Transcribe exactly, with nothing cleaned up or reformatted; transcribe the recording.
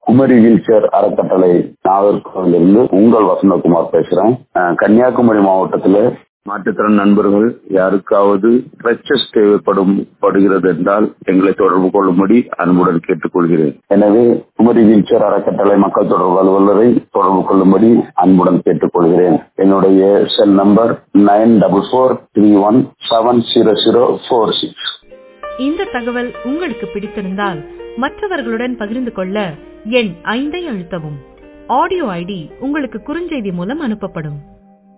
Kumari wheelchair அறக்கட்டளை நாகர்கோவிலிருந்து உங்கள் வசந்தகுமார் பேசுறேன். கன்னியாகுமரி மாவட்டத்தில் மாற்றுத்திறன் நண்பர்கள் யாருக்காவது கிரச்சஸ் தேவைப்படும் படுகிறது என்றால் எங்களை தொடர்பு கொள்ளும்படி அன்புடன் கேட்டுக்கொள்கிறேன். எனவே குமரி வீல்சேர் அறக்கட்டளை மக்கள் தொடர்பு அலுவலரை தொடர்பு கொள்ளும்படி அன்புடன் கேட்டுக்கொள்கிறேன். என்னுடைய cell number nine double four three one seven zero zero four six. இந்த தகவல் உங்களுக்கு பிடித்திருந்தால் மற்றவர்களுடன் பகிர்ந்து கொள்ள எண் ஐந்தை அழுத்தவும். ஆடியோ ஐடி உங்களுக்கு குறுஞ்செய்தி மூலம் அனுப்பப்படும்.